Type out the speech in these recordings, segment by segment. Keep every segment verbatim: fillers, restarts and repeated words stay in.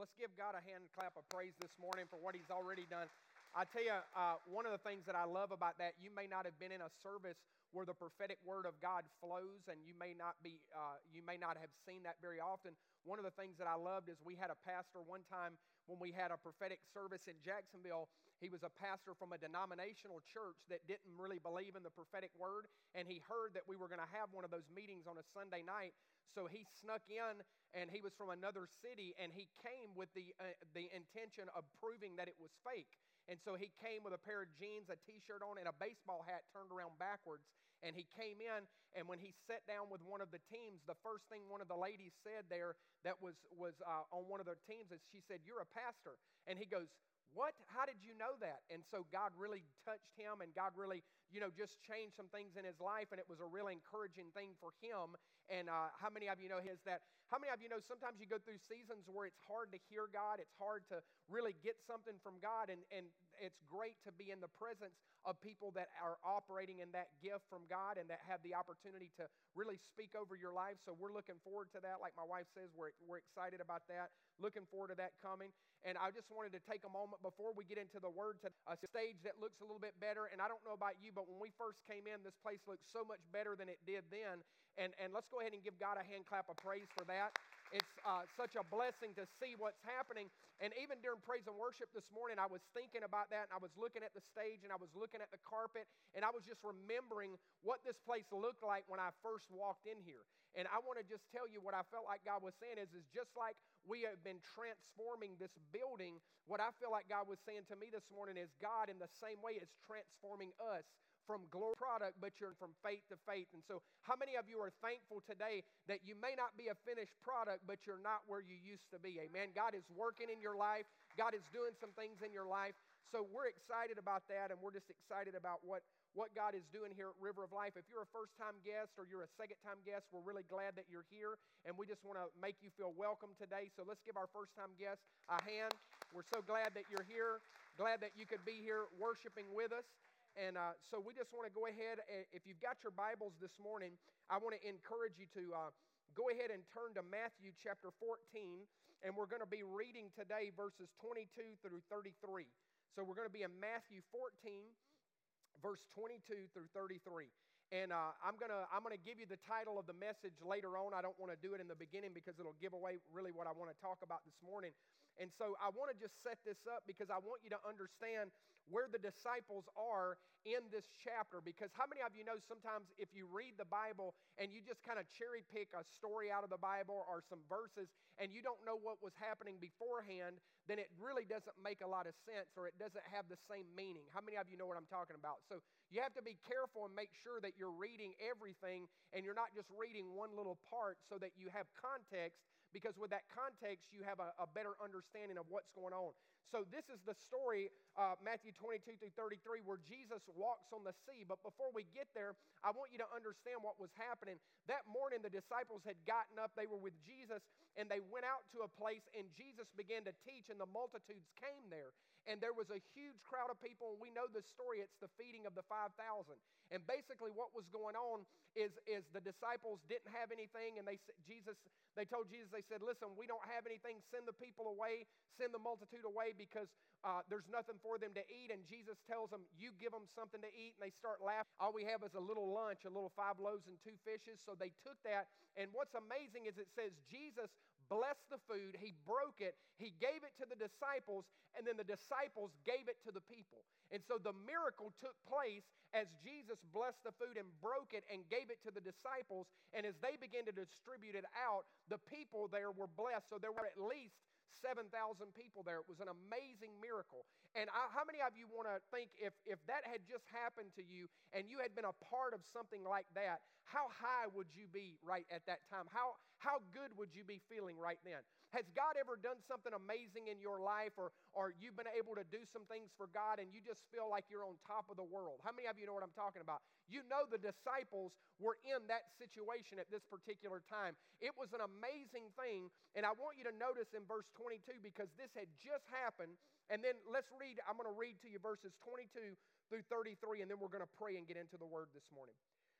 Let's give God a hand clap of praise this morning for what He's already done. I tell you, uh, one of the things that I love about that, you may not have been in a service where the prophetic word of God flows, and you may not be, uh, you may not have seen that very often. One of the things that I loved is we had a pastor one time when we had a prophetic service in Jacksonville. He was a pastor from a denominational church that didn't really believe in the prophetic word, and he heard that we were going to have one of those meetings on a Sunday night. So he snuck in, and he was from another city, and he came with the uh, the intention of proving that it was fake. And so he came with a pair of jeans, a T-shirt on, and a baseball hat turned around backwards. And he came in, and when he sat down with one of the teams, the first thing one of the ladies said there that was, was uh, on one of their teams is she said, "You're a pastor." And he goes, "What? How did you know that?" And so God really touched him, and God really, you know, just changed some things in his life, and it was a really encouraging thing for him. And uh, how many of you know his that? How many of you know sometimes you go through seasons where it's hard to hear God, it's hard to really get something from God, and, and it's great to be in the presence of people that are operating in that gift from God and that have the opportunity to really speak over your life. So we're looking forward to that. Like my wife says, we're, we're excited about that, looking forward to that coming. And I just wanted to take a moment before we get into the Word to a stage that looks a little bit better. And I don't know about you, but when we first came in, this place looked so much better than it did then. And, and let's go ahead and give God a hand clap of praise for that. It's uh, such a blessing to see what's happening. And even during praise and worship this morning, I was thinking about that, and I was looking at the stage, and I was looking at the carpet, and I was just remembering what this place looked like when I first walked in here. And I want to just tell you what I felt like God was saying is, is just like we have been transforming this building, what I feel like God was saying to me this morning is God in the same way is transforming us from glory product, but you're from faith to faith. And so how many of you are thankful today that you may not be a finished product, but you're not where you used to be? Amen. God is working in your life. God is doing some things in your life. So we're excited about that, and we're just excited about what, what God is doing here at River of Life. If you're a first-time guest or you're a second-time guest, we're really glad that you're here, and we just want to make you feel welcome today. So let's give our first-time guest a hand. We're so glad that you're here, glad that you could be here worshiping with us. And uh, so we just want to go ahead, if you've got your Bibles this morning, I want to encourage you to uh, go ahead and turn to Matthew chapter fourteen, and we're going to be reading today verses twenty-two through thirty-three. So we're going to be in Matthew fourteen, verse twenty-two through thirty-three. And uh, I'm going to I'm going to give you the title of the message later on. I don't want to do it in the beginning because it'll give away really what I want to talk about this morning. And so I want to just set this up because I want you to understand where the disciples are in this chapter. Because how many of you know sometimes if you read the Bible and you just kind of cherry pick a story out of the Bible or some verses and you don't know what was happening beforehand, then it really doesn't make a lot of sense or it doesn't have the same meaning. How many of you know what I'm talking about? So you have to be careful and make sure that you're reading everything and you're not just reading one little part so that you have context, because with that context you have a, a better understanding of what's going on. So this is the story, uh, Matthew twenty-two through thirty-three, where Jesus walks on the sea. But before we get there, I want you to understand what was happening. That morning the disciples had gotten up, they were with Jesus, and they went out to a place, and Jesus began to teach, and the multitudes came there. And there was a huge crowd of people, and we know the story, it's the feeding of the five thousand. And basically what was going on is, is the disciples didn't have anything, and they Jesus, they told Jesus, they said, "Listen, we don't have anything, send the people away, send the multitude away, because uh, there's nothing for them to eat." And Jesus tells them, "You give them something to eat," and they start laughing. All we have is a little lunch, a little five loaves and two fishes. So they took that, and what's amazing is it says Jesus blessed the food, he broke it, he gave it to the disciples, and then the disciples gave it to the people. And so the miracle took place as Jesus blessed the food and broke it and gave it to the disciples, and as they began to distribute it out, the people there were blessed. So there were at least seven thousand people there. It was an amazing miracle. And I, how many of you want to think if, if that had just happened to you and you had been a part of something like that, how high would you be right at that time? How, how good would you be feeling right then? Has God ever done something amazing in your life, or, or you've been able to do some things for God and you just feel like you're on top of the world? How many of you know what I'm talking about? You know the disciples were in that situation at this particular time. It was an amazing thing, and I want you to notice in verse twenty-two, because this had just happened, and then let's read, I'm going to read to you verses twenty-two through thirty-three, and then we're going to pray and get into the Word this morning.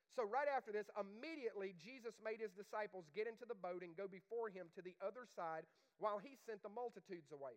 So right after this, immediately Jesus made his disciples get into the boat and go before him to the other side while he sent the multitudes away.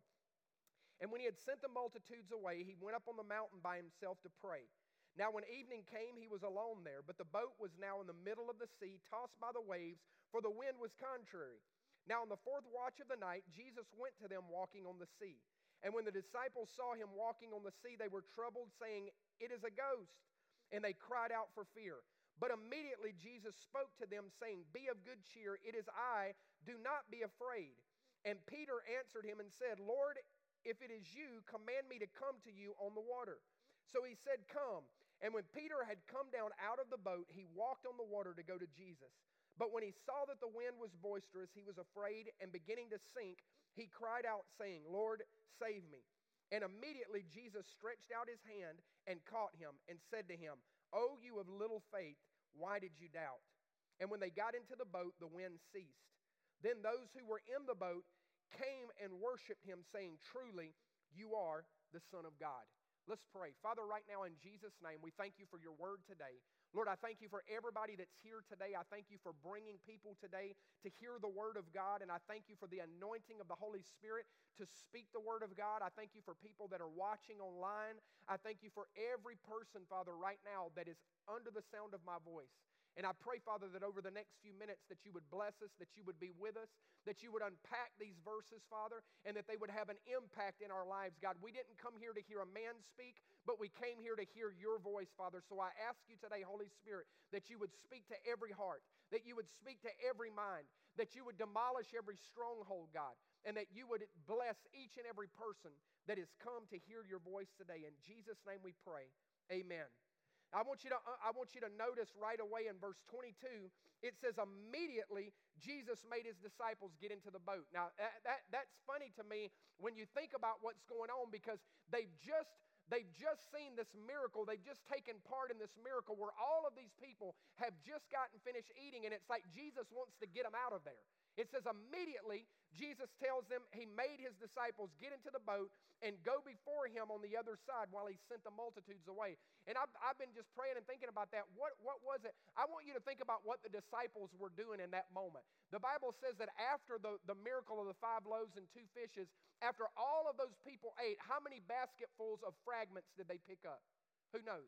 And when he had sent the multitudes away, he went up on the mountain by himself to pray. Now when evening came, he was alone there, but the boat was now in the middle of the sea, tossed by the waves, for the wind was contrary. Now in the fourth watch of the night, Jesus went to them walking on the sea. And when the disciples saw him walking on the sea, they were troubled, saying, "It is a ghost." And they cried out for fear. But immediately Jesus spoke to them, saying, "Be of good cheer, it is I, do not be afraid." And Peter answered him and said, "Lord, if it is you, command me to come to you on the water." So he said, "Come." And when Peter had come down out of the boat, he walked on the water to go to Jesus. But when he saw that the wind was boisterous, he was afraid, and beginning to sink, he cried out, saying, "Lord, save me." And immediately Jesus stretched out his hand and caught him and said to him, "O you of little faith, why did you doubt?" And when they got into the boat, the wind ceased. Then those who were in the boat came and worshiped him, saying, "Truly, you are the Son of God." Let's pray. Father, right now in Jesus' name, we thank you for your word today. Lord, I thank you for everybody that's here today. I thank you for bringing people today to hear the word of God, and I thank you for the anointing of the Holy Spirit to speak the word of God. I thank you for people that are watching online. I thank you for every person, Father, right now that is under the sound of my voice. And I pray, Father, that over the next few minutes that you would bless us, that you would be with us, that you would unpack these verses, Father, and that they would have an impact in our lives. God, we didn't come here to hear a man speak, but we came here to hear your voice, Father. So I ask you today, Holy Spirit, that you would speak to every heart, that you would speak to every mind, that you would demolish every stronghold, God, and that you would bless each and every person that has come to hear your voice today. In Jesus' name we pray. Amen. I want you to, I want you to notice right away in verse twenty-two, it says, immediately Jesus made his disciples get into the boat. Now, that, that, that's funny to me when you think about what's going on, because they've just, they've just seen this miracle. They've just taken part in this miracle where all of these people have just gotten finished eating, and it's like Jesus wants to get them out of there. It says immediately Jesus tells them he made his disciples get into the boat and go before him on the other side while he sent the multitudes away. And I've, I've been just praying and thinking about that. What, what was it? I want you to think about what the disciples were doing in that moment. The Bible says that after the, the miracle of the five loaves and two fishes, after all of those people ate, how many basketfuls of fragments did they pick up? Who knows?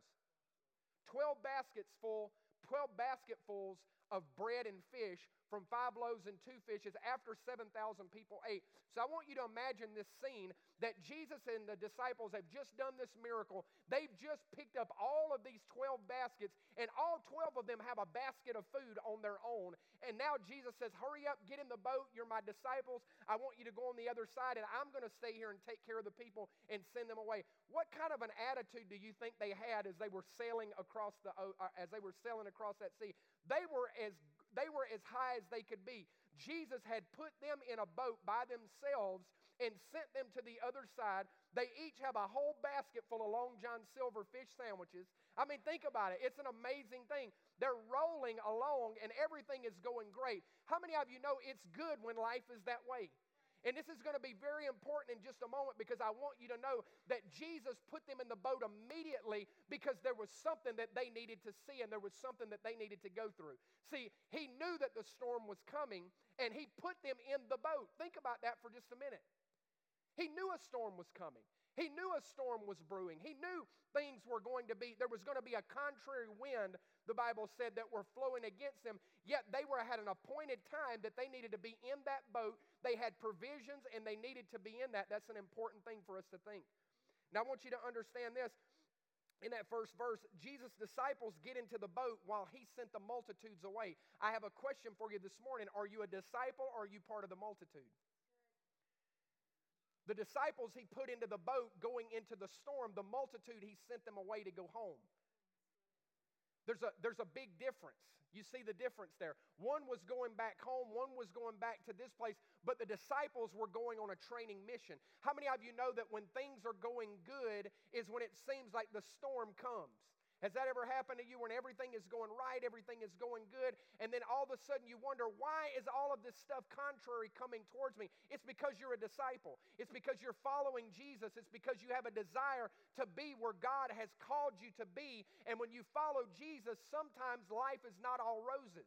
Twelve baskets full, twelve basketfuls of bread and fish from five loaves and two fishes after seven thousand people ate. So I want you to imagine this scene that Jesus and the disciples have just done this miracle. They've just picked up all of these twelve baskets, and all twelve of them have a basket of food on their own. And now Jesus says, hurry up, get in the boat. You're my disciples. I want you to go on the other side, and I'm going to stay here and take care of the people and send them away. What kind of an attitude do you think they had as they were sailing across the uh, as they were sailing across that sea? They were as They were as high as they could be. Jesus had put them in a boat by themselves and sent them to the other side. They each have a whole basket full of Long John Silver fish sandwiches. I mean, think about it. It's an amazing thing. They're rolling along and everything is going great. How many of you know it's good when life is that way? And this is going to be very important in just a moment, because I want you to know that Jesus put them in the boat immediately because there was something that they needed to see, and there was something that they needed to go through. See, he knew that the storm was coming, and he put them in the boat. Think about that for just a minute. He knew a storm was coming. He knew a storm was brewing. He knew things were going to be, there was going to be a contrary wind, the Bible said, that were flowing against them. Yet they were had an appointed time that they needed to be in that boat. They had provisions and they needed to be in that. That's an important thing for us to think. Now I want you to understand this. In that first verse, Jesus' disciples get into the boat while he sent the multitudes away. I have a question for you this morning. Are you a disciple or are you part of the multitude? The disciples he put into the boat going into the storm. The multitude he sent them away to go home. There's a, there's a big difference. You see the difference there. One was going back home. One was going back to this place. But the disciples were going on a training mission. How many of you know that when things are going good is when it seems like the storm comes? Has that ever happened to you when everything is going right, everything is going good, and then all of a sudden you wonder, why is all of this stuff contrary coming towards me? It's because you're a disciple. It's because you're following Jesus. It's because you have a desire to be where God has called you to be. And when you follow Jesus, sometimes life is not all roses.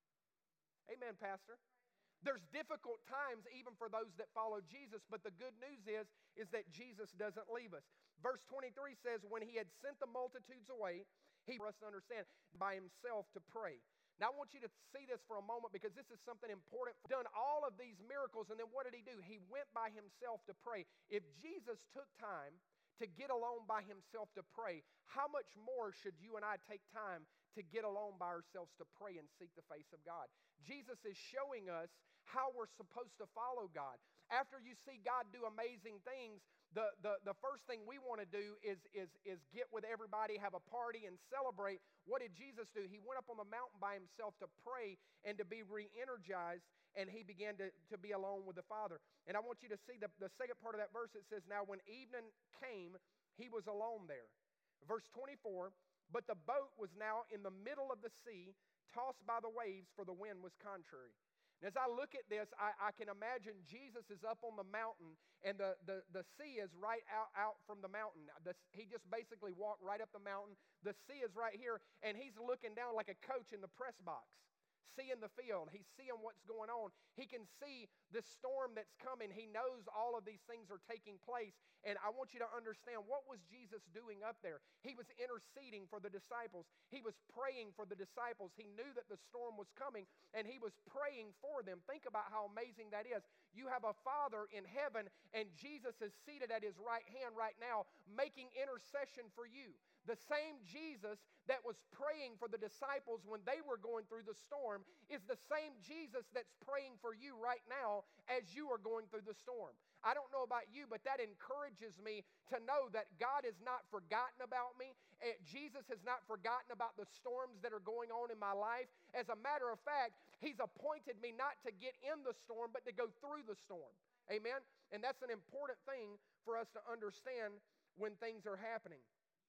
Amen, Pastor. There's difficult times even for those that follow Jesus, but the good news is, is that Jesus doesn't leave us. Verse twenty-three says, when he had sent the multitudes away, he for us to understand by himself to pray. Now I want you to see this for a moment because this is something important. Done all of these miracles, and then what did he do? He went by himself to pray. If Jesus took time to get alone by himself to pray, how much more should you and I take time to get alone by ourselves to pray and seek the face of God? Jesus is showing us how we're supposed to follow God. After you see God do amazing things, the, the, the first thing we want to do is, is, is get with everybody, have a party, and celebrate. What did Jesus do? He went up on the mountain by himself to pray and to be re-energized, and he began to, to be alone with the Father. And I want you to see the, the second part of that verse. It says, now when evening came, he was alone there. Verse twenty-four, but the boat was now in the middle of the sea, tossed by the waves, for the wind was contrary. And as I look at this, I, I can imagine Jesus is up on the mountain, and the, the, the sea is right out, out from the mountain. The, he just basically walked right up the mountain. The sea is right here, and he's looking down like a coach in the press box, seeing the field. He's seeing what's going on. He can see the storm that's coming. He knows all of these things are taking place. And I want you to understand, what was Jesus doing up there? He was interceding for the disciples. He was praying for the disciples. He knew that the storm was coming, and he was praying for them. Think about how amazing that is. You have a Father in heaven, and Jesus is seated at his right hand right now, making intercession for you. The same Jesus that was praying for the disciples when they were going through the storm is the same Jesus that's praying for you right now as you are going through the storm. I don't know about you, but that encourages me to know that God has not forgotten about me. Jesus has not forgotten about the storms that are going on in my life. As a matter of fact, he's appointed me not to get in the storm, but to go through the storm. Amen? And that's an important thing for us to understand when things are happening.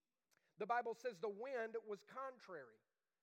The Bible says the wind was contrary.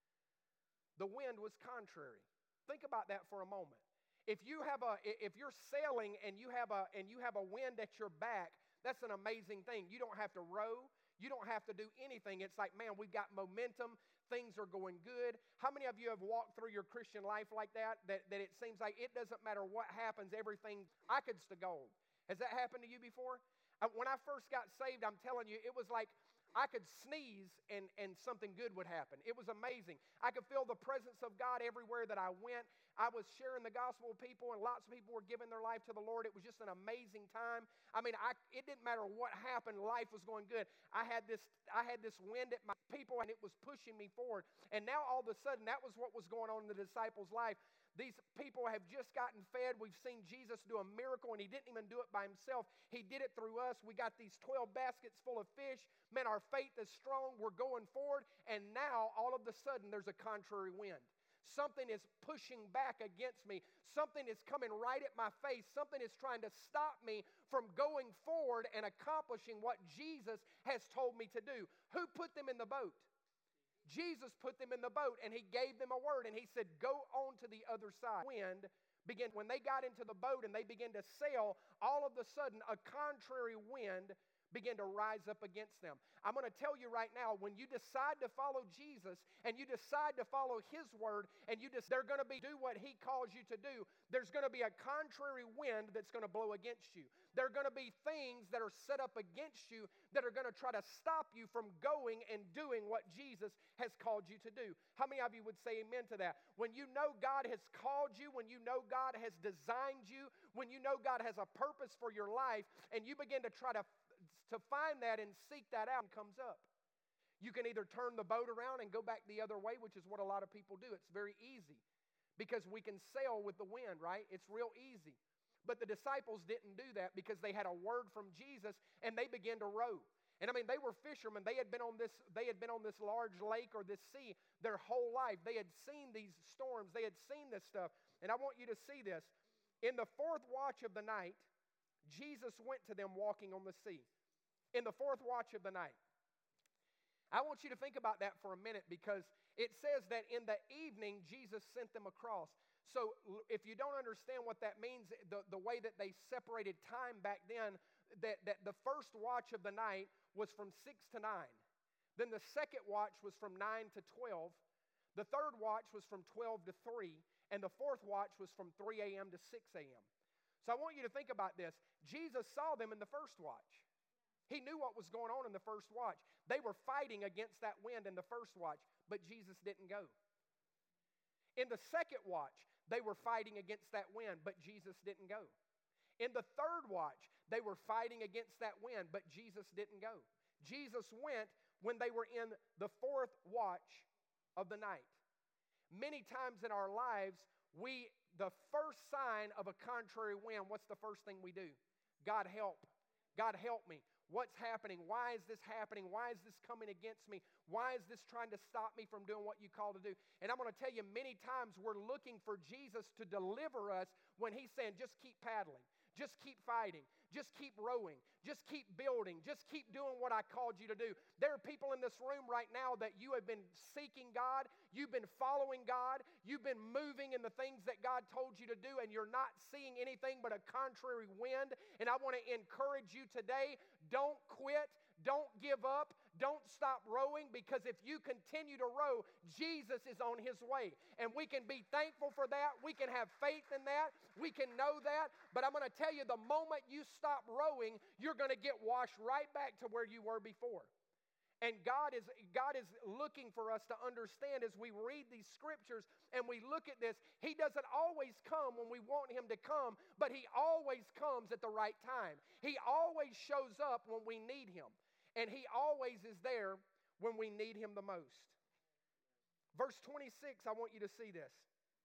The wind was contrary. Think about that for a moment. If you have a, if you're sailing and you have a, and you have a wind at your back, that's an amazing thing. You don't have to row. You don't have to do anything. It's like, man, we've got momentum. Things are going good. How many of you have walked through your Christian life like that, that, that it seems like it doesn't matter what happens, everything icons to gold? Has that happened to you before? When I first got saved, I'm telling you, it was like I could sneeze and, and something good would happen. It was amazing. I could feel the presence of God everywhere that I went. I was sharing the gospel with people, and lots of people were giving their life to the Lord. It was just an amazing time. I mean, I, it didn't matter what happened. Life was going good. I had this I had this wind at my people, and it was pushing me forward. And now all of a sudden, that was what was going on in the disciples' life. These people have just gotten fed. We've seen Jesus do a miracle, and he didn't even do it by himself. He did it through us. We got these twelve baskets full of fish. Man, our faith is strong. We're going forward. And now, all of a sudden, there's a contrary wind. Something is pushing back against me. Something is coming right at my face. Something is trying to stop me from going forward and accomplishing what Jesus has told me to do. Who put them in the boat? Jesus put them in the boat, and he gave them a word, and he said, go on to the other side. Wind began, when they got into the boat and they began to sail, all of a sudden a contrary wind began to rise up against them. I'm going to tell you right now, when you decide to follow Jesus and you decide to follow his word, and you just, they're going to be do what he calls you to do, there's going to be a contrary wind that's going to blow against you. There are going to be things that are set up against you that are going to try to stop you from going and doing what Jesus has called you to do. How many of you would say amen to that? When you know God has called you, when you know God has designed you, when you know God has a purpose for your life, and you begin to try to to find that and seek that out, and comes up. You can either turn the boat around and go back the other way, which is what a lot of people do. It's very easy because we can sail with the wind, right? It's real easy. But the disciples didn't do that because they had a word from Jesus, and they began to row. And I mean, they were fishermen. They had been on this, they had been on this large lake or this sea their whole life. They had seen these storms. They had seen this stuff. And I want you to see this. In the fourth watch of the night, Jesus went to them walking on the sea. In the fourth watch of the night. I want you to think about that for a minute, because it says that in the evening, Jesus sent them across. So if you don't understand what that means, the, the way that they separated time back then, that, that the first watch of the night was from six to nine. Then the second watch was from nine to twelve. The third watch was from twelve to three. And the fourth watch was from three a.m. to six a.m. So I want you to think about this. Jesus saw them in the first watch. He knew what was going on in the first watch. They were fighting against that wind in the first watch, but Jesus didn't go. In the second watch, they were fighting against that wind, but Jesus didn't go. In the third watch, they were fighting against that wind, but Jesus didn't go. Jesus went when they were in the fourth watch of the night. Many times in our lives, we, the first sign of a contrary wind, what's the first thing we do? God help. God help me. What's happening? Why is this happening? Why is this coming against me? Why is this trying to stop me from doing what you call to do? And I'm going to tell you, many times we're looking for Jesus to deliver us when he's saying, just keep paddling. Just keep fighting. Just keep rowing. Just keep building. Just keep doing what I called you to do. There are people in this room right now that you have been seeking God. You've been following God. You've been moving in the things that God told you to do, and you're not seeing anything but a contrary wind. And I want to encourage you today, don't quit. Don't give up. Don't stop rowing, because if you continue to row, Jesus is on his way. And we can be thankful for that. We can have faith in that. We can know that. But I'm going to tell you, the moment you stop rowing, you're going to get washed right back to where you were before. And God is, God is looking for us to understand as we read these scriptures and we look at this, he doesn't always come when we want him to come, but he always comes at the right time. He always shows up when we need him. And he always is there when we need him the most. Verse twenty-six, I want you to see this.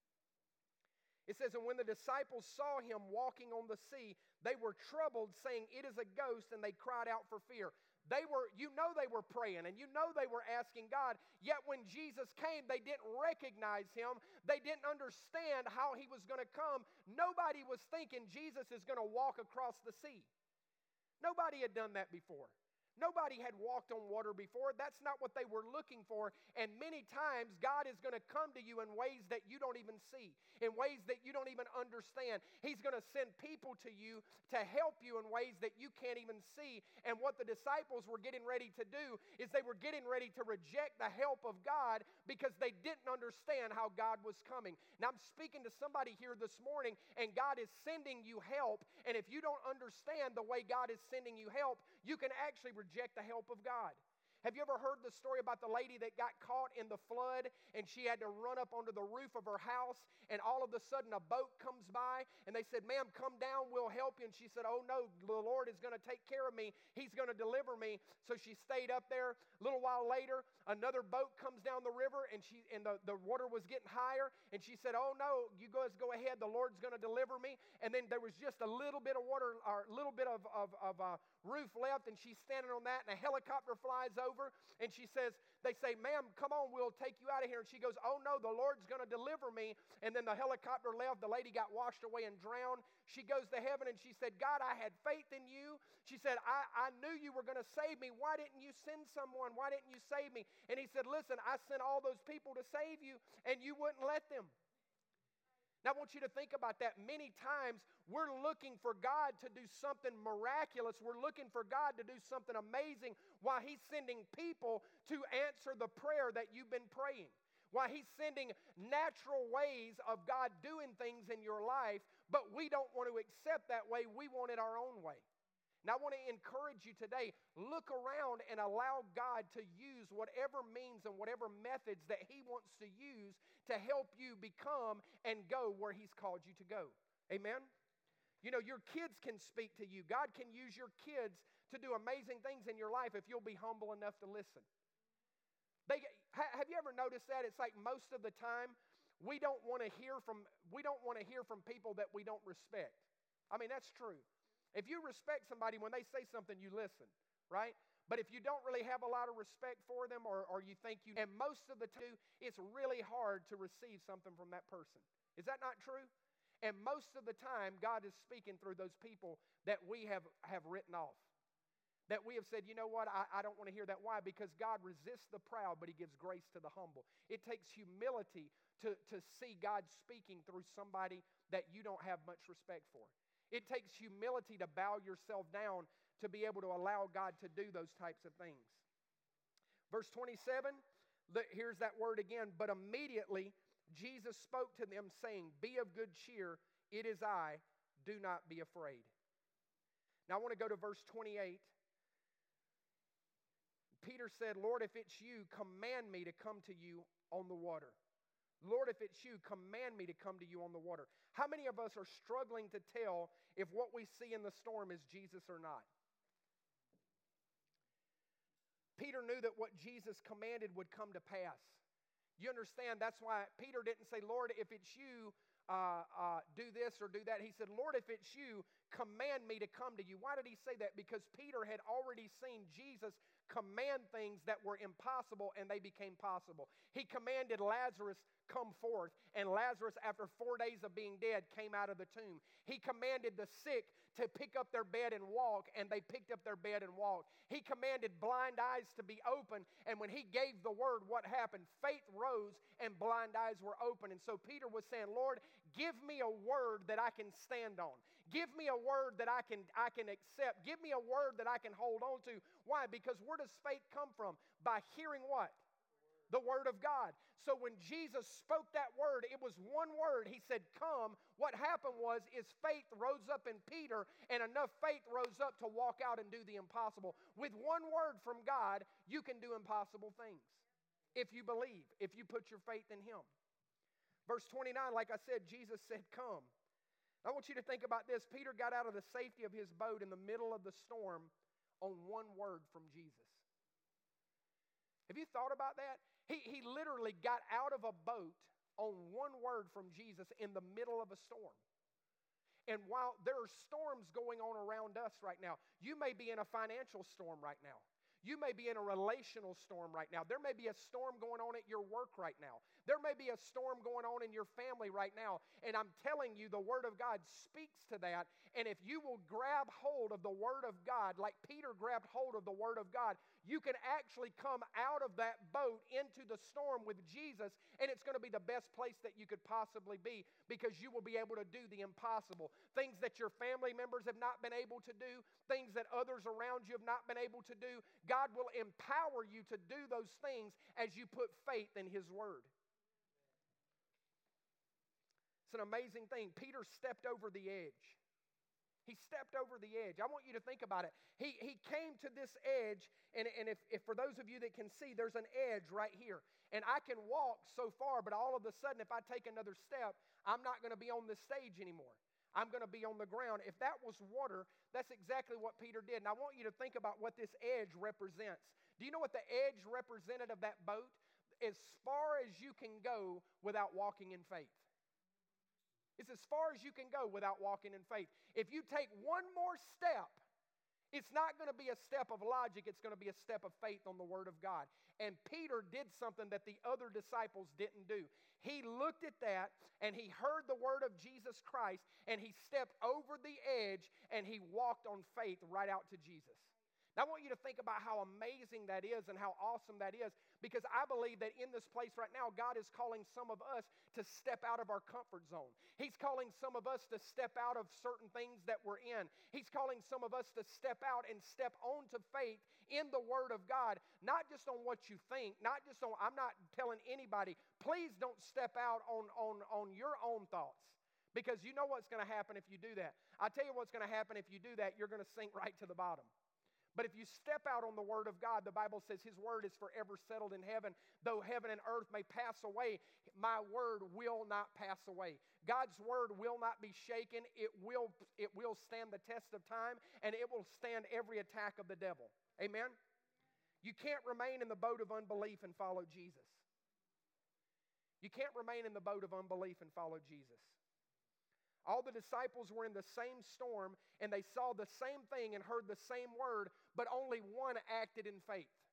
It says, and when the disciples saw him walking on the sea, they were troubled, saying, it is a ghost, and they cried out for fear. They were, you know they were praying, and you know they were asking God, yet when Jesus came, they didn't recognize him. They didn't understand how he was going to come. Nobody was thinking Jesus is going to walk across the sea. Nobody had done that before. Nobody had walked on water before. That's not what they were looking for. And many times, God is going to come to you in ways that you don't even see, in ways that you don't even understand. He's going to send people to you to help you in ways that you can't even see. And what the disciples were getting ready to do is they were getting ready to reject the help of God because they didn't understand how God was coming. Now, I'm speaking to somebody here this morning, and God is sending you help. And if you don't understand the way God is sending you help, you can actually reject the help of God. Have you ever heard the story about the lady that got caught in the flood and she had to run up onto the roof of her house, and all of a sudden a boat comes by and they said, ma'am, come down, we'll help you. And she said, oh no, the Lord is going to take care of me. He's going to deliver me. So she stayed up there. A little while later, another boat comes down the river, and she and the, the water was getting higher, and she said, oh no, you guys go ahead, the Lord's going to deliver me. And then there was just a little bit of water, or a little bit of, of, of uh, roof left, and she's standing on that, and a helicopter flies over, and she says, they say, ma'am, come on, we'll take you out of here. And she goes, oh no, the Lord's going to deliver me. And then the helicopter left. The lady got washed away and drowned. She goes to heaven and she said, God, I had faith in you. She said, I, I knew you were going to save me. Why didn't you send someone? Why didn't you save me? And he said, listen, I sent all those people to save you, and you wouldn't let them. Now, I want you to think about that. Many times, we're looking for God to do something miraculous. We're looking for God to do something amazing while he's sending people to answer the prayer that you've been praying. While he's sending natural ways of God doing things in your life, but we don't want to accept that way. We want it our own way. Now, I want to encourage you today, look around and allow God to use whatever means and whatever methods that he wants to use to help you become and go where he's called you to go. Amen? You know, your kids can speak to you. God can use your kids to do amazing things in your life if you'll be humble enough to listen. They, have you ever noticed that? It's like most of the time, we don't want to hear from, we don't want to hear from people that we don't respect. I mean, that's true. If you respect somebody, when they say something, you listen, right? But if you don't really have a lot of respect for them, or, or you think you, and most of the time, it's really hard to receive something from that person. Is that not true? And most of the time, God is speaking through those people that we have, have written off. That we have said, you know what, I, I don't want to hear that. Why? Because God resists the proud, but He gives grace to the humble. It takes humility to, to see God speaking through somebody that you don't have much respect for. It takes humility to bow yourself down to be able to allow God to do those types of things. Verse twenty-seven, here's that word again. But immediately Jesus spoke to them, saying, be of good cheer, it is I, do not be afraid. Now I want to go to verse twenty-eight. Peter said, Lord, if it's you, command me to come to you on the water. Lord, if it's you, command me to come to you on the water. How many of us are struggling to tell if what we see in the storm is Jesus or not? Peter knew that what Jesus commanded would come to pass. You understand? That's why Peter didn't say, Lord, if it's you, uh, uh, do this or do that. He said, Lord, if it's you, command me to come to you. Why did he say that? Because Peter had already seen Jesus command things that were impossible, and they became possible. He commanded Lazarus, come forth, and Lazarus, after four days of being dead, came out of the tomb. He commanded the sick to pick up their bed and walk, and they picked up their bed and walked. He commanded blind eyes to be open, and when he gave the word, what happened? Faith rose, and blind eyes were open. And so Peter was saying, Lord, give me a word that I can stand on. Give me a word that I can, I can accept. Give me a word that I can hold on to. Why? Because where does faith come from? By hearing what? The word of God. So when Jesus spoke that word, it was one word. He said, come. What happened was, is faith rose up in Peter, and enough faith rose up to walk out and do the impossible. With one word from God, you can do impossible things. If you believe, if you put your faith in Him. Verse twenty-nine, like I said, Jesus said, come. I want you to think about this. Peter got out of the safety of his boat in the middle of the storm on one word from Jesus. Have you thought about that? He, he literally got out of a boat on one word from Jesus in the middle of a storm. And while there are storms going on around us right now, you may be in a financial storm right now. You may be in a relational storm right now. There may be a storm going on at your work right now. There may be a storm going on in your family right now. And I'm telling you, the Word of God speaks to that. And if you will grab hold of the Word of God, like Peter grabbed hold of the Word of God, you can actually come out of that boat into the storm with Jesus, and it's going to be the best place that you could possibly be, because you will be able to do the impossible. Things that your family members have not been able to do, things that others around you have not been able to do. God will empower you to do those things as you put faith in His Word. It's an amazing thing. Peter stepped over the edge. He stepped over the edge. I want you to think about it. He, he came to this edge, and, and if, if for those of you that can see, there's an edge right here. And I can walk so far, but all of a sudden, if I take another step, I'm not going to be on the stage anymore. I'm going to be on the ground. If that was water, that's exactly what Peter did. And I want you to think about what this edge represents. Do you know what the edge represented of that boat? As far as you can go without walking in faith. It's as far as you can go without walking in faith. If you take one more step, it's not going to be a step of logic. It's going to be a step of faith on the Word of God. And Peter did something that the other disciples didn't do. He looked at that, and he heard the word of Jesus Christ, and he stepped over the edge, and he walked on faith right out to Jesus. Now, I want you to think about how amazing that is and how awesome that is, because I believe that in this place right now, God is calling some of us to step out of our comfort zone. He's calling some of us to step out of certain things that we're in. He's calling some of us to step out and step onto faith in the Word of God, not just on what you think, not just on, I'm not telling anybody, please don't step out on, on, on your own thoughts, because you know what's going to happen if you do that. I tell you what's going to happen if you do that, you're going to sink right to the bottom. But if you step out on the Word of God, the Bible says His Word is forever settled in heaven. Though heaven and earth may pass away, my Word will not pass away. God's Word will not be shaken. It will, it will stand the test of time, and it will stand every attack of the devil. Amen? You can't remain in the boat of unbelief and follow Jesus. You can't remain in the boat of unbelief and follow Jesus. All the disciples were in the same storm, and they saw the same thing and heard the same word, but only one acted in faith.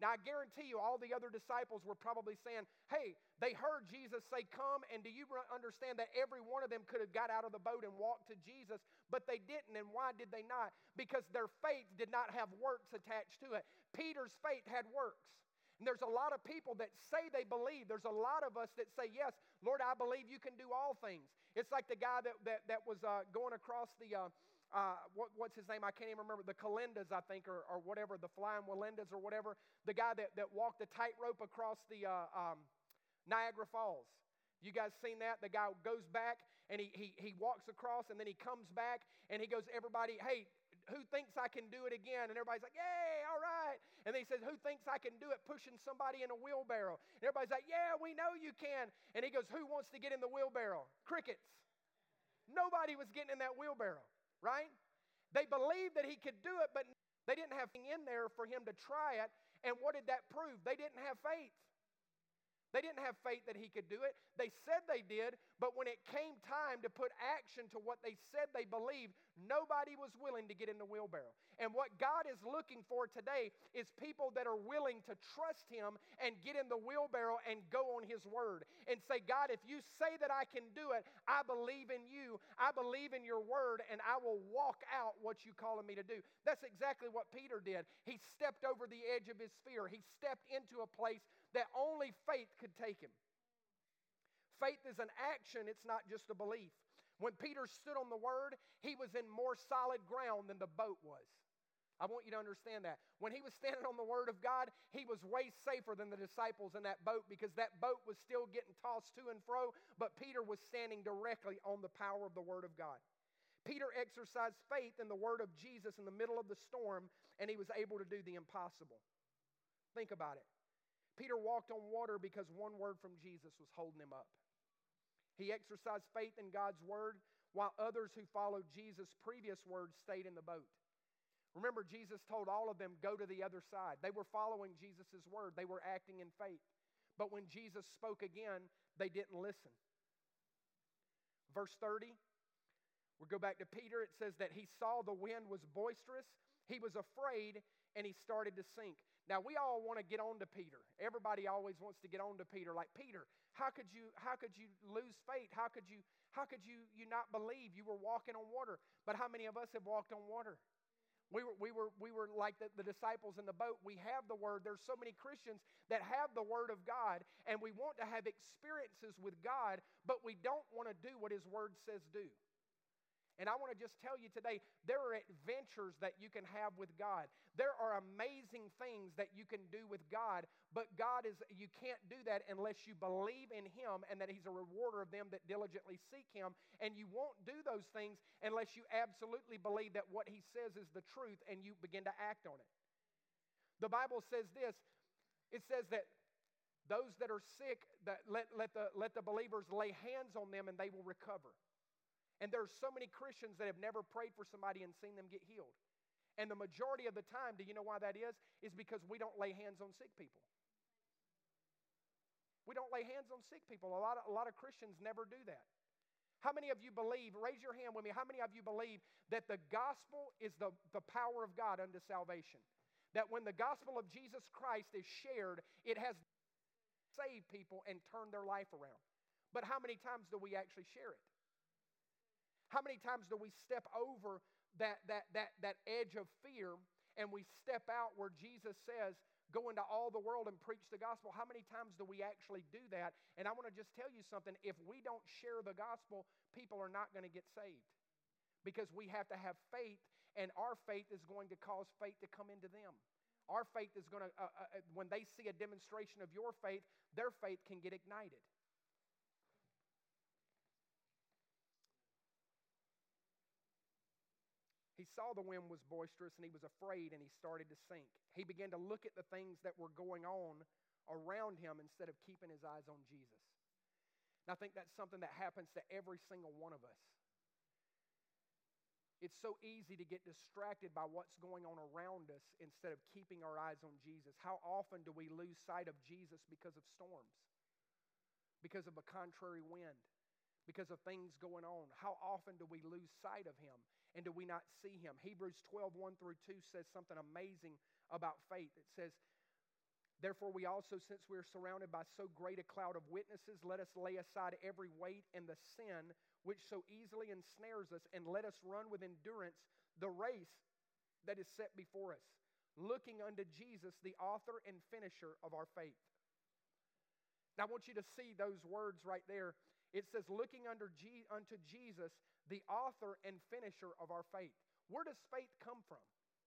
Now, I guarantee you all the other disciples were probably saying, hey, they heard Jesus say, come, and do you understand that every one of them could have got out of the boat and walked to Jesus, but they didn't, and why did they not? Because their faith did not have works attached to it. Peter's faith had works. And there's a lot of people that say they believe. There's a lot of us that say, yes, Lord, I believe you can do all things. It's like the guy that, that, that was uh, going across the... Uh, Uh, what, what's his name? I can't even remember. The Kalindas, I think, or, or whatever, the Flying Walendas or whatever. The guy that, that walked the tightrope across the uh, um, Niagara Falls. You guys seen that? The guy goes back and he, he, he walks across and then he comes back and he goes, everybody, hey, who thinks I can do it again? And everybody's like, yay, all right. And then he says, who thinks I can do it pushing somebody in a wheelbarrow? And everybody's like, yeah, we know you can. And he goes, who wants to get in the wheelbarrow? Crickets. Nobody was getting in that wheelbarrow. Right? They believed that he could do it, but they didn't have anything in there for him to try it. And what did that prove? They didn't have faith. They didn't have faith that he could do it. They said they did, but when it came time to put action to what they said they believed, nobody was willing to get in the wheelbarrow. And what God is looking for today is people that are willing to trust him and get in the wheelbarrow and go on his word and say, God, if you say that I can do it, I believe in you, I believe in your word, and I will walk out what you calling me to do. That's exactly what Peter did. He stepped over the edge of his fear. He stepped into a place that only faith could take him. Faith is an action, it's not just a belief. When Peter stood on the word, he was in more solid ground than the boat was. I want you to understand that. When he was standing on the word of God, he was way safer than the disciples in that boat because that boat was still getting tossed to and fro, but Peter was standing directly on the power of the word of God. Peter exercised faith in the word of Jesus in the middle of the storm, and he was able to do the impossible. Think about it. Peter walked on water because one word from Jesus was holding him up. He exercised faith in God's word while others who followed Jesus' previous words stayed in the boat. Remember, Jesus told all of them, go to the other side. They were following Jesus' word. They were acting in faith. But when Jesus spoke again, they didn't listen. Verse thirty, we go back to Peter. It says that he saw the wind was boisterous. He was afraid, and he started to sink. Now, we all want to get on to Peter. Everybody always wants to get on to Peter. Like, Peter, how could you, how could you lose faith? How could you, how could you, you not believe? You were walking on water. But how many of us have walked on water? We were, we were, we were like the, the disciples in the boat. We have the word. There's so many Christians that have the word of God, and we want to have experiences with God, but we don't want to do what his word says do. And I want to just tell you today, there are adventures that you can have with God. There are amazing things that you can do with God, but God is, you can't do that unless you believe in him and that he's a rewarder of them that diligently seek him. And you won't do those things unless you absolutely believe that what he says is the truth and you begin to act on it. The Bible says this, it says that those that are sick, that let, let, the, let the believers lay hands on them and they will recover. And there are so many Christians that have never prayed for somebody and seen them get healed. And the majority of the time, do you know why that is? Is because we don't lay hands on sick people. We don't lay hands on sick people. A lot of, a lot of Christians never do that. How many of you believe, raise your hand with me, how many of you believe that the gospel is the, the power of God unto salvation? That when the gospel of Jesus Christ is shared, it has saved people and turned their life around. But how many times do we actually share it? How many times do we step over that, that, that, that edge of fear and we step out where Jesus says, go into all the world and preach the gospel? How many times do we actually do that? And I want to just tell you something. If we don't share the gospel, people are not going to get saved. Because we have to have faith, and our faith is going to cause faith to come into them. Our faith is going to, uh, uh, when they see a demonstration of your faith, their faith can get ignited. He saw the wind was boisterous and he was afraid and he started to sink. He began to look at the things that were going on around him instead of keeping his eyes on Jesus. And I think that's something that happens to every single one of us. It's so easy to get distracted by what's going on around us instead of keeping our eyes on Jesus. How often do we lose sight of Jesus because of storms? Because of a contrary wind? Because of things going on? How often do we lose sight of him? And do we not see him? Hebrews twelve, one through two says something amazing about faith. It says, Therefore, we also, since we are surrounded by so great a cloud of witnesses, let us lay aside every weight and the sin which so easily ensnares us, and let us run with endurance the race that is set before us, looking unto Jesus, the author and finisher of our faith. Now, I want you to see those words right there. It says, looking under G- unto Jesus, the author and finisher of our faith. Where does faith come from?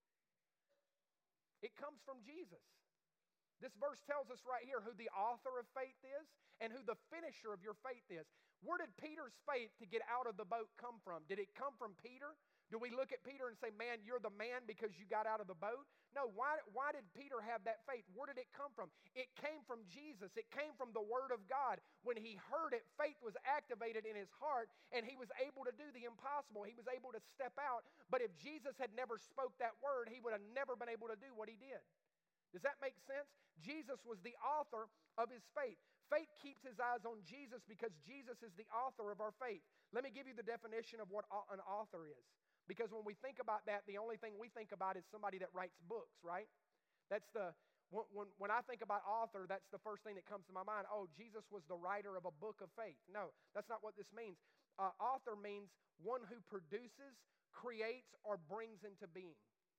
It comes from Jesus. This verse tells us right here who the author of faith is and who the finisher of your faith is. Where did Peter's faith to get out of the boat come from? Did it come from Peter? Do we look at Peter and say, man, you're the man because you got out of the boat? No, why, why did Peter have that faith? Where did it come from? It came from Jesus. It came from the Word of God. When he heard it, faith was activated in his heart, and he was able to do the impossible. He was able to step out. But if Jesus had never spoke that word, he would have never been able to do what he did. Does that make sense? Jesus was the author of his faith. Faith keeps his eyes on Jesus because Jesus is the author of our faith. Let me give you the definition of what an author is. Because when we think about that, the only thing we think about is somebody that writes books, right? That's the, when, when, when I think about author, that's the first thing that comes to my mind. Oh, Jesus was the writer of a book of faith. No, that's not what this means. Uh, author means one who produces, creates, or brings into being.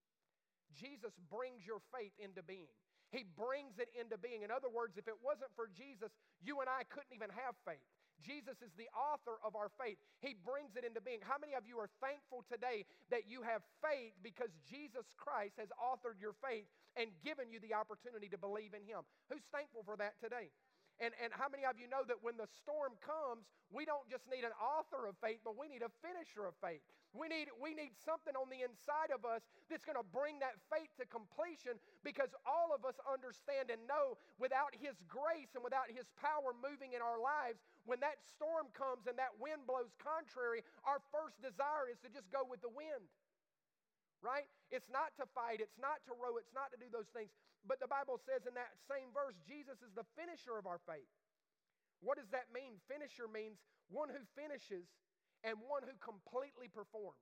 Jesus brings your faith into being. He brings it into being. In other words, if it wasn't for Jesus, you and I couldn't even have faith. Jesus is the author of our faith. He brings it into being. How many of you are thankful today that you have faith because Jesus Christ has authored your faith and given you the opportunity to believe in Him? Who's thankful for that today? And, and how many of you know that when the storm comes, we don't just need an author of faith, but we need a finisher of faith. We need, we need something on the inside of us that's going to bring that faith to completion, because all of us understand and know without His grace and without His power moving in our lives, when that storm comes and that wind blows contrary, our first desire is to just go with the wind. Right? It's not to fight, it's not to row, it's not to do those things. But the Bible says in that same verse, Jesus is the finisher of our faith. What does that mean? Finisher means one who finishes and one who completely performs.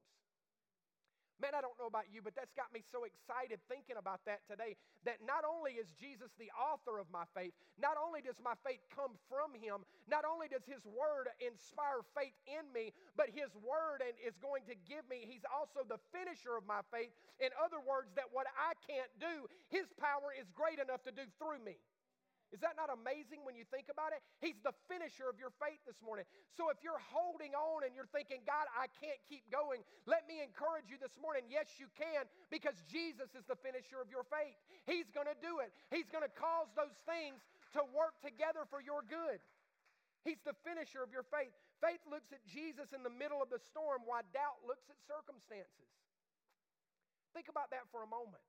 Man, I don't know about you, but that's got me so excited thinking about that today, that not only is Jesus the author of my faith, not only does my faith come from Him, not only does His Word inspire faith in me, but His Word is going to give me, He's also the finisher of my faith. In other words, that what I can't do, His power is great enough to do through me. Is that not amazing when you think about it? He's the finisher of your faith this morning. So if you're holding on and you're thinking, God, I can't keep going, let me encourage you this morning. Yes, you can, because Jesus is the finisher of your faith. He's going to do it. He's going to cause those things to work together for your good. He's the finisher of your faith. Faith looks at Jesus in the middle of the storm, while doubt looks at circumstances. Think about that for a moment.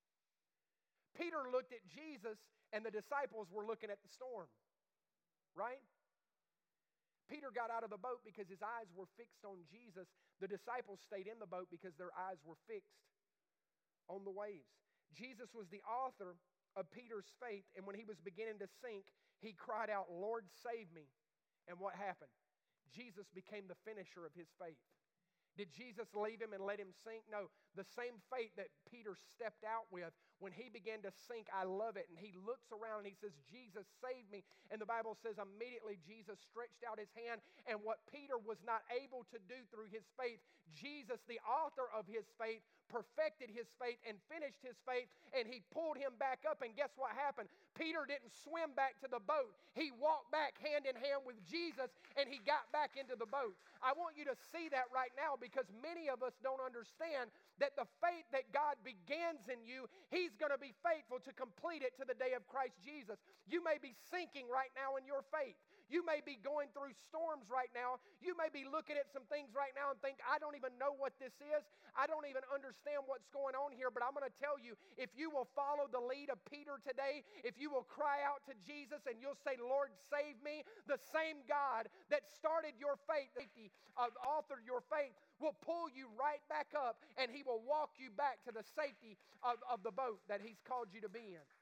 Peter looked at Jesus, and the disciples were looking at the storm, right? Peter got out of the boat because his eyes were fixed on Jesus. The disciples stayed in the boat because their eyes were fixed on the waves. Jesus was the author of Peter's faith, and when he was beginning to sink, he cried out, Lord, save me. And what happened? Jesus became the finisher of his faith. Did Jesus leave him and let him sink? No. The same faith that Peter stepped out with, when he began to sink, I love it. And he looks around and he says, Jesus, save me. And the Bible says immediately Jesus stretched out his hand. And what Peter was not able to do through his faith, Jesus, the author of his faith, perfected his faith and finished his faith. And he pulled him back up. And guess what happened? Peter didn't swim back to the boat. He walked back hand in hand with Jesus, and he got back into the boat. I want you to see that right now, because many of us don't understand that the faith that God begins in you, He's going to be faithful to complete it to the day of Christ Jesus. You may be sinking right now in your faith. You may be going through storms right now. You may be looking at some things right now and think, I don't even know what this is. I don't even understand what's going on here. But I'm going to tell you, if you will follow the lead of Peter today, if you will cry out to Jesus and you'll say, Lord, save me, the same God that started your faith, uh, authored your faith, will pull you right back up, and He will walk you back to the safety of, of the boat that He's called you to be in.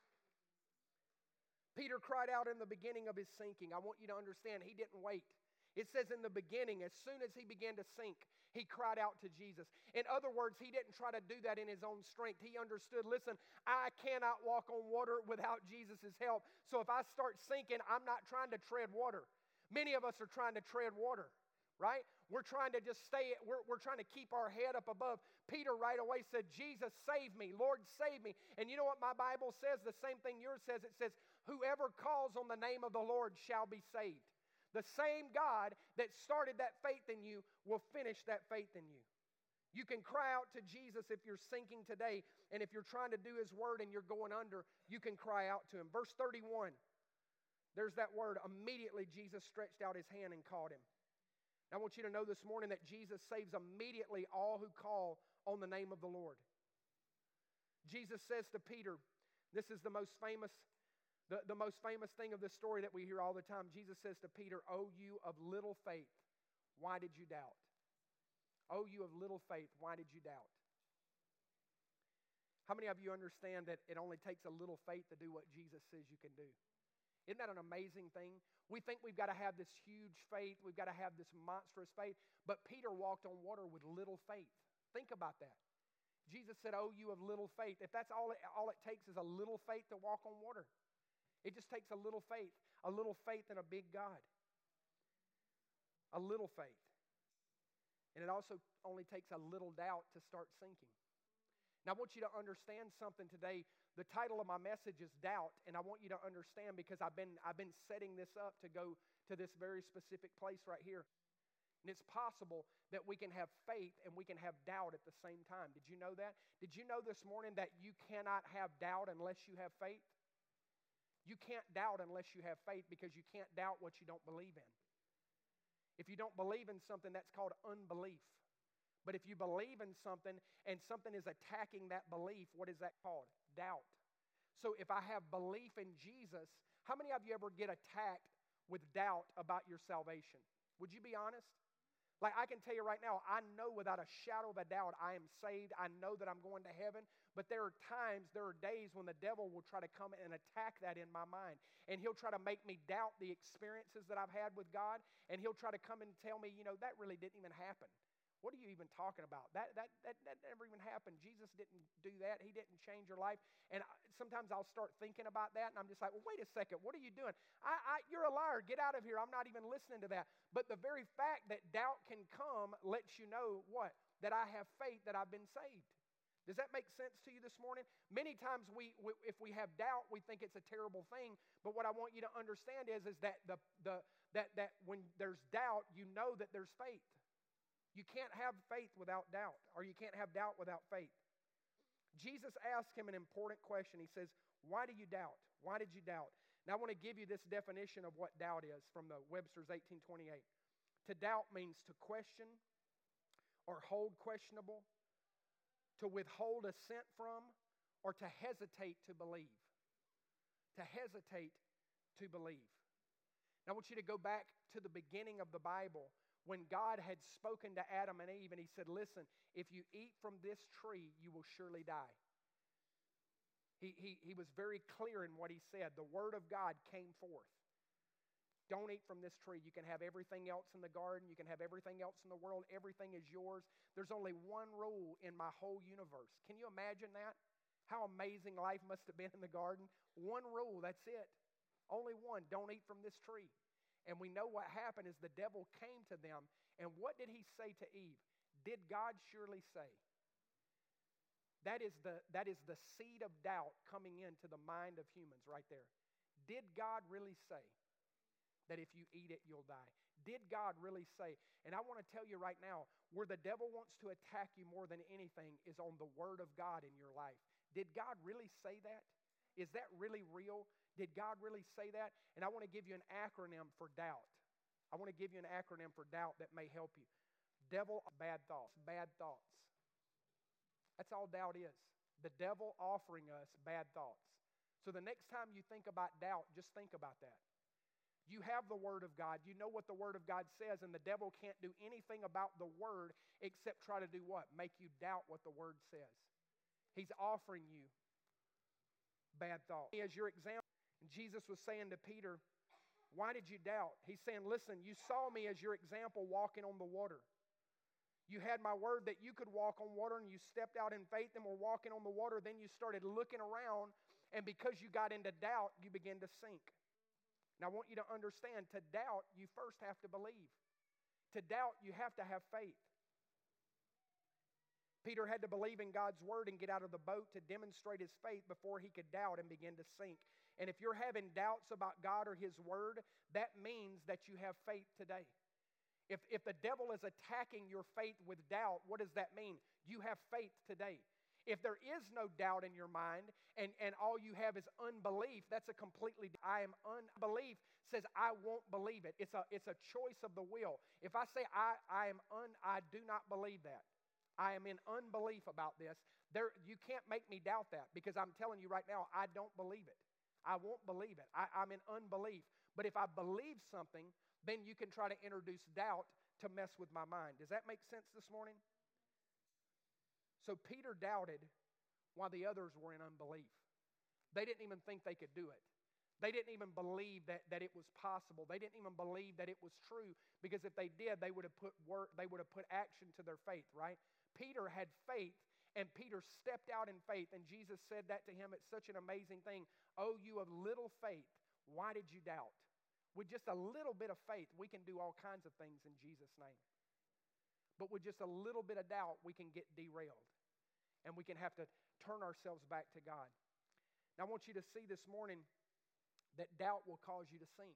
Peter cried out in the beginning of his sinking. I want you to understand, he didn't wait. It says in the beginning, as soon as he began to sink, He cried out to Jesus. In other words, he didn't try to do that in his own strength. He understood, listen, I cannot walk on water without Jesus' help. So if I start sinking, I'm not trying to tread water. Many of us are trying to tread water, right? We're trying to just stay, we're, we're trying to keep our head up above. Peter right away said, Jesus, save me. Lord, save me. And you know what my Bible says? The same thing yours says. It says, whoever calls on the name of the Lord shall be saved. The same God that started that faith in you will finish that faith in you. You can cry out to Jesus if you're sinking today, and if you're trying to do His word and you're going under, you can cry out to Him. Verse thirty-one, there's that word. Immediately Jesus stretched out His hand and caught him. Now, I want you to know this morning that Jesus saves immediately all who call on the name of the Lord. Jesus says to Peter, this is the most famous The, the most famous thing of this story that we hear all the time. Jesus says to Peter, "O you of little faith, why did you doubt? O you of little faith, why did you doubt?" How many of you understand that it only takes a little faith to do what Jesus says you can do? Isn't that an amazing thing? We think we've got to have this huge faith. We've got to have this monstrous faith. But Peter walked on water with little faith. Think about that. Jesus said, "O you of little faith." If that's all it, all it takes is a little faith to walk on water. It just takes a little faith, a little faith in a big God. A little faith. And it also only takes a little doubt to start sinking. Now I want you to understand something today. The title of my message is Doubt, and I want you to understand because I've been, I've been setting this up to go to this very specific place right here. And it's possible that we can have faith and we can have doubt at the same time. Did you know that? Did you know this morning that you cannot have doubt unless you have faith? You can't doubt unless you have faith because you can't doubt what you don't believe in. If you don't believe in something, that's called unbelief. But if you believe in something and something is attacking that belief, what is that called? Doubt. So if I have belief in Jesus, how many of you ever get attacked with doubt about your salvation? Would you be honest? Like I can tell you right now, I know without a shadow of a doubt I am saved. I know that I'm going to heaven. But there are times, there are days when the devil will try to come and attack that in my mind. And he'll try to make me doubt the experiences that I've had with God. And he'll try to come and tell me, you know, that really didn't even happen. What are you even talking about? That, that, that, that never even happened. Jesus didn't do that. He didn't change your life. And I, sometimes I'll start thinking about that, and I'm just like, well, wait a second. What are you doing? I, I, you're a liar. Get out of here. I'm not even listening to that. But the very fact that doubt can come lets you know what? That I have faith that I've been saved. Does that make sense to you this morning? Many times we, we if we have doubt, we think it's a terrible thing. But what I want you to understand is, is that, the, the, that, that when there's doubt, you know that there's faith. You can't have faith without doubt, or you can't have doubt without faith. Jesus asked him an important question. He says, why do you doubt? Why did you doubt? Now I want to give you this definition of what doubt is from the Webster's eighteen twenty-eight. To doubt means to question or hold questionable, to withhold assent from, or to hesitate to believe. To hesitate to believe. Now I want you to go back to the beginning of the Bible when God had spoken to Adam and Eve and He said, listen, if you eat from this tree, you will surely die. He, he, he was very clear in what He said. The Word of God came forth. Don't eat from this tree. You can have everything else in the garden. You can have everything else in the world. Everything is yours. There's only one rule in my whole universe. Can you imagine that? How amazing life must have been in the garden. One rule, that's it. Only one, don't eat from this tree. And we know what happened is the devil came to them. And what did he say to Eve? Did God surely say? That is the, that is the seed of doubt coming into the mind of humans right there. Did God really say that if you eat it, you'll die? Did God really say? And I want to tell you right now, where the devil wants to attack you more than anything is on the Word of God in your life. Did God really say that? Is that really real? Did God really say that? And I want to give you an acronym for doubt. I want to give you an acronym for doubt that may help you. Devil, bad thoughts, bad thoughts. That's all doubt is. The devil offering us bad thoughts. So the next time you think about doubt, just think about that. You have the Word of God. You know what the Word of God says, and the devil can't do anything about the Word except try to do what? Make you doubt what the Word says. He's offering you bad thoughts. As your example, Jesus was saying to Peter, why did you doubt? He's saying, listen, you saw me as your example walking on the water. You had my word that you could walk on water, and you stepped out in faith and were walking on the water. Then you started looking around, and because you got into doubt, you began to sink. Now, I want you to understand, to doubt, you first have to believe. To doubt, you have to have faith. Peter had to believe in God's word and get out of the boat to demonstrate his faith before he could doubt and begin to sink. And if you're having doubts about God or his word, that means that you have faith today. If, if the devil is attacking your faith with doubt, what does that mean? You have faith today. If there is no doubt in your mind and, and all you have is unbelief, that's a completely, I am unbelief says I won't believe it. It's a, it's a choice of the will. If I say I, I am un, I do not believe that. I am in unbelief about this. There, you can't make me doubt that, because I'm telling you right now, I don't believe it. I won't believe it. I, I'm in unbelief. But if I believe something, then you can try to introduce doubt to mess with my mind. Does that make sense this morning? So Peter doubted while the others were in unbelief. They didn't even think they could do it. They didn't even believe that, that it was possible. They didn't even believe that it was true, because if they did, they would have put work, they would have put action to their faith, right? Peter had faith, and Peter stepped out in faith, and Jesus said that to him. It's such an amazing thing. Oh, you of little faith, why did you doubt? With just a little bit of faith, we can do all kinds of things in Jesus' name. But with just a little bit of doubt, we can get derailed, and we can have to turn ourselves back to God. Now, I want you to see this morning that doubt will cause you to sink.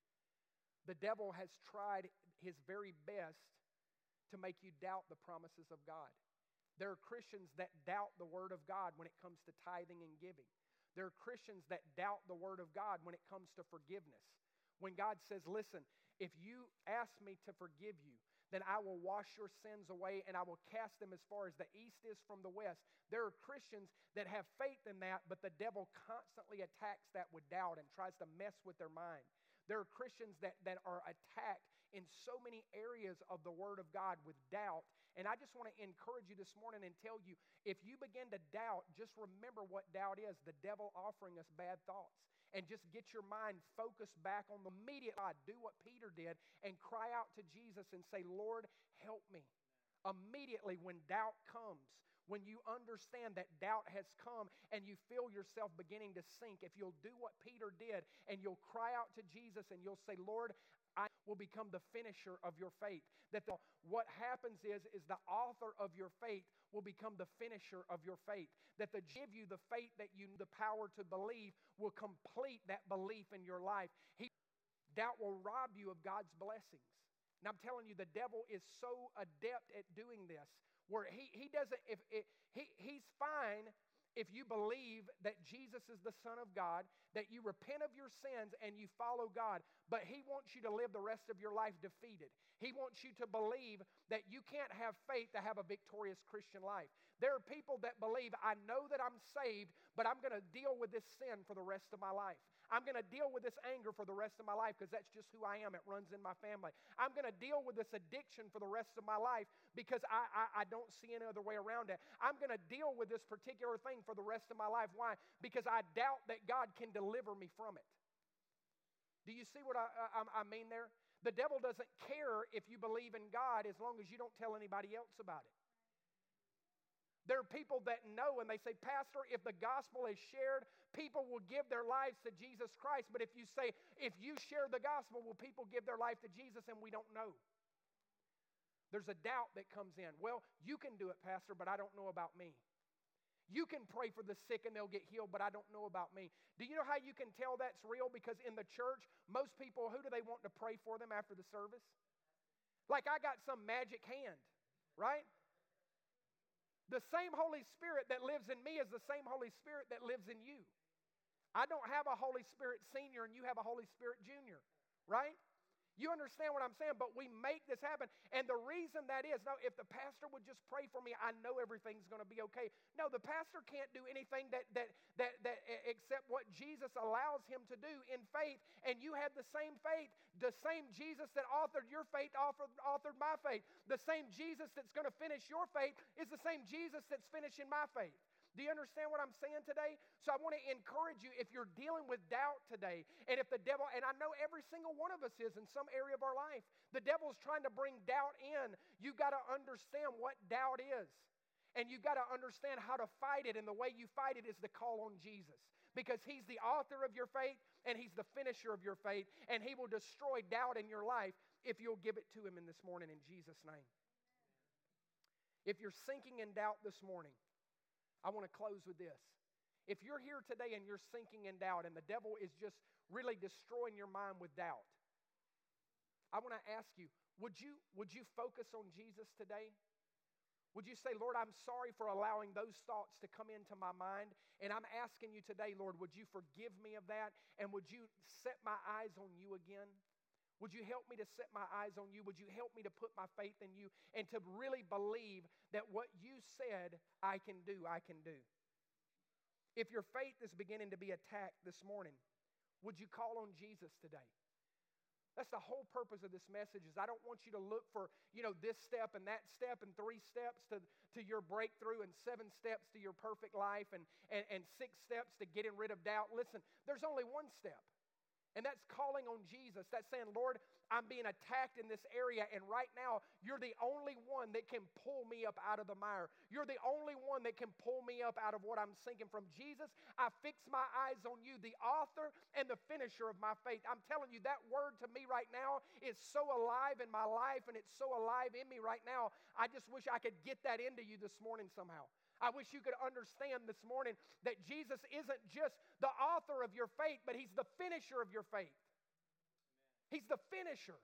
The devil has tried his very best to make you doubt the promises of God. There are Christians that doubt the word of God when it comes to tithing and giving. There are Christians that doubt the word of God when it comes to forgiveness. When God says, listen, if you ask me to forgive you, then I will wash your sins away and I will cast them as far as the east is from the west. There are Christians that have faith in that, but the devil constantly attacks that with doubt and tries to mess with their mind. There are Christians that, that are attacked in so many areas of the Word of God with doubt. And I just want to encourage you this morning and tell you, if you begin to doubt, just remember what doubt is. The devil offering us bad thoughts. And just get your mind focused back on the immediate God. Do what Peter did and cry out to Jesus and say, Lord, help me. Immediately when doubt comes, when you understand that doubt has come and you feel yourself beginning to sink, if you'll do what Peter did and you'll cry out to Jesus and you'll say, Lord, I will become the finisher of your faith. That the, what happens is, is the author of your faith will become the finisher of your faith. That the give you the faith that you the power to believe will complete that belief in your life. He, doubt will rob you of God's blessings. And I'm telling you, the devil is so adept at doing this, where he, he doesn't, if, if he, he's fine if you believe that Jesus is the Son of God, that you repent of your sins and you follow God, but he wants you to live the rest of your life defeated. He wants you to believe that you can't have faith to have a victorious Christian life. There are people that believe, I know that I'm saved, but I'm going to deal with this sin for the rest of my life. I'm going to deal with this anger for the rest of my life because that's just who I am. It runs in my family. I'm going to deal with this addiction for the rest of my life because I, I, I don't see any other way around it. I'm going to deal with this particular thing for the rest of my life. Why? Because I doubt that God can deliver me from it. Do you see what I, I, I mean there? The devil doesn't care if you believe in God as long as you don't tell anybody else about it. There are people that know and they say, Pastor, if the gospel is shared, people will give their lives to Jesus Christ. But if you say, if you share the gospel, will people give their life to Jesus? And we don't know. There's a doubt that comes in. Well, you can do it, Pastor, but I don't know about me. You can pray for the sick and they'll get healed, but I don't know about me. Do you know how you can tell that's real? Because in the church, most people, who do they want to pray for them after the service? Like I got some magic hand, right? The same Holy Spirit that lives in me is the same Holy Spirit that lives in you. I don't have a Holy Spirit senior and you have a Holy Spirit junior, right? You understand what I'm saying? But we make this happen. And the reason that is, no, if the pastor would just pray for me, I know everything's going to be okay. No, the pastor can't do anything that, that, that, that except what Jesus allows him to do in faith. And you have the same faith. The same Jesus that authored your faith authored, authored my faith. The same Jesus that's going to finish your faith is the same Jesus that's finishing my faith. Do you understand what I'm saying today? So I want to encourage you, if you're dealing with doubt today, and if the devil, and I know every single one of us is in some area of our life, the devil's trying to bring doubt in. You've got to understand what doubt is. And you've got to understand how to fight it, and the way you fight it is to call on Jesus. Because He's the author of your faith, and He's the finisher of your faith, and He will destroy doubt in your life if you'll give it to Him in this morning in Jesus' name. If you're sinking in doubt this morning, I want to close with this. If you're here today and you're sinking in doubt and the devil is just really destroying your mind with doubt, I want to ask you, would you, would you focus on Jesus today? Would you say, Lord, I'm sorry for allowing those thoughts to come into my mind, and I'm asking you today, Lord, would you forgive me of that, and would you set my eyes on you again? Would you help me to set my eyes on you? Would you help me to put my faith in you and to really believe that what you said I can do, I can do? If your faith is beginning to be attacked this morning, would you call on Jesus today? That's the whole purpose of this message. Is I don't want you to look for, you know, this step and that step and three steps to, to your breakthrough and seven steps to your perfect life and, and, and six steps to getting rid of doubt. Listen, there's only one step. And that's calling on Jesus. That's saying, Lord, I'm being attacked in this area, and right now, you're the only one that can pull me up out of the mire. You're the only one that can pull me up out of what I'm sinking from. Jesus, I fix my eyes on you, the author and the finisher of my faith. I'm telling you, that word to me right now is so alive in my life, and it's so alive in me right now. I just wish I could get that into you this morning somehow. I wish you could understand this morning that Jesus isn't just the author of your faith, but He's the finisher of your faith. He's the finisher.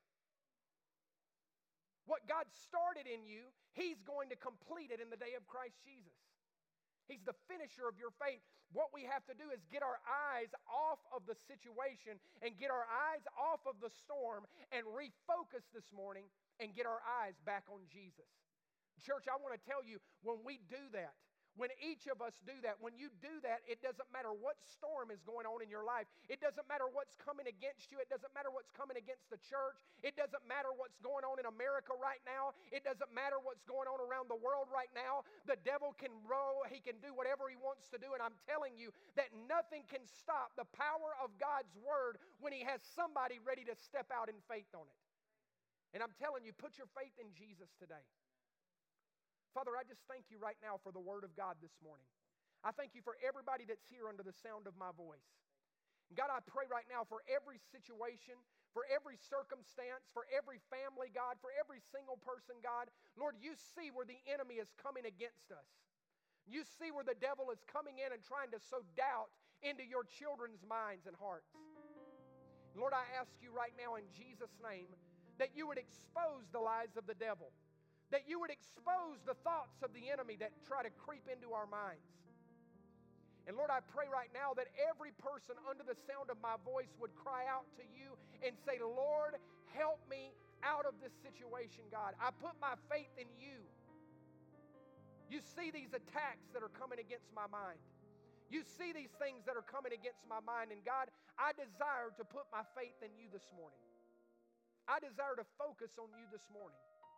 What God started in you, He's going to complete it in the day of Christ Jesus. He's the finisher of your faith. What we have to do is get our eyes off of the situation and get our eyes off of the storm and refocus this morning and get our eyes back on Jesus. Church, I want to tell you, when we do that, when each of us do that, when you do that, it doesn't matter what storm is going on in your life. It doesn't matter what's coming against you. It doesn't matter what's coming against the church. It doesn't matter what's going on in America right now. It doesn't matter what's going on around the world right now. The devil can roll. He can do whatever he wants to do. And I'm telling you that nothing can stop the power of God's word when He has somebody ready to step out in faith on it. And I'm telling you, put your faith in Jesus today. Father, I just thank you right now for the word of God this morning. I thank you for everybody that's here under the sound of my voice. And God, I pray right now for every situation, for every circumstance, for every family, God, for every single person, God. Lord, you see where the enemy is coming against us. You see where the devil is coming in and trying to sow doubt into your children's minds and hearts. Lord, I ask you right now in Jesus' name that you would expose the lies of the devil. That you would expose the thoughts of the enemy that try to creep into our minds. And Lord, I pray right now that every person under the sound of my voice would cry out to you and say, Lord, help me out of this situation, God. I put my faith in you. You see these attacks that are coming against my mind. You see these things that are coming against my mind. And God, I desire to put my faith in you this morning. I desire to focus on you this morning.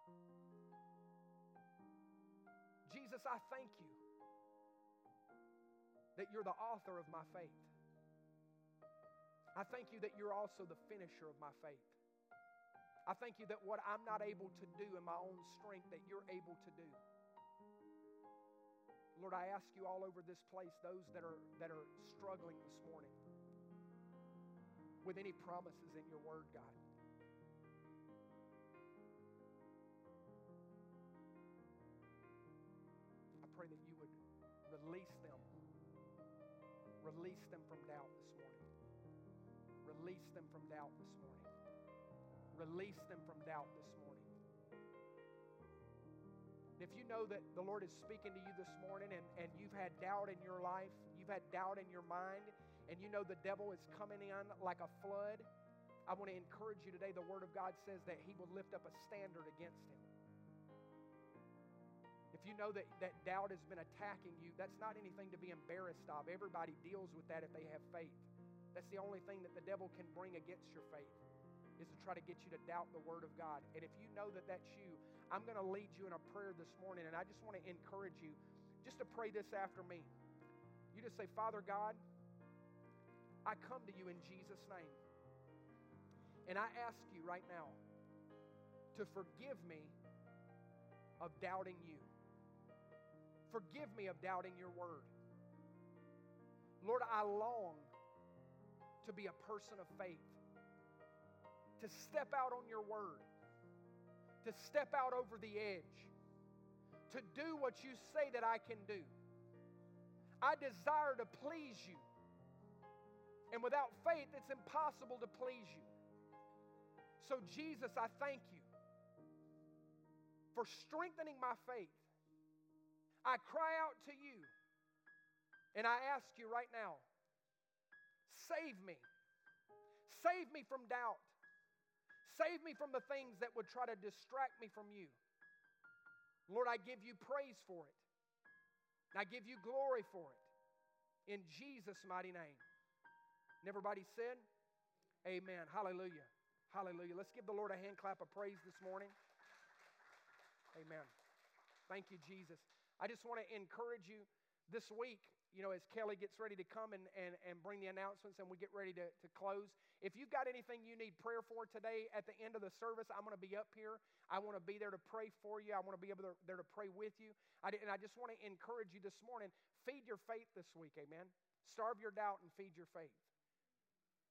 Jesus, I thank you that you're the author of my faith. I thank you that you're also the finisher of my faith. I thank you that what I'm not able to do in my own strength, that you're able to do. Lord, I ask you all over this place, those that are, that are struggling this morning with any promises in your word, God. Pray that you would release them. Release them from doubt this morning. Release them from doubt this morning. Release them from doubt this morning. If you know that the Lord is speaking to you this morning and, and you've had doubt in your life, you've had doubt in your mind, and you know the devil is coming in like a flood, I want to encourage you today. The Word of God says that He will lift up a standard against him. If you know that, that doubt has been attacking you, that's not anything to be embarrassed of. Everybody deals with that if they have faith. That's the only thing that the devil can bring against your faith, is to try to get you to doubt the Word of God. And if you know that that's you, I'm going to lead you in a prayer this morning, and I just want to encourage you just to pray this after me. you to say, Father God, I come to you in Jesus' name. And I ask you right now to forgive me of doubting you. Forgive me of doubting your word. Lord, I long to be a person of faith, to step out on your word, to step out over the edge, to do what you say that I can do. I desire to please you. And without faith, it's impossible to please you. So Jesus, I thank you for strengthening my faith. I cry out to you, and I ask you right now, save me. Save me from doubt. Save me from the things that would try to distract me from you. Lord, I give you praise for it. And I give you glory for it. In Jesus' mighty name. And everybody said, amen. Hallelujah. Hallelujah. Let's give the Lord a hand clap of praise this morning. Amen. Thank you, Jesus. I just want to encourage you this week, you know, as Kelly gets ready to come and, and, and bring the announcements and we get ready to, to close. If you've got anything you need prayer for today at the end of the service, I'm going to be up here. I want to be there to pray for you. I want to be able to, there to pray with you. I, and I just want to encourage you this morning, feed your faith this week, amen. Starve your doubt and feed your faith.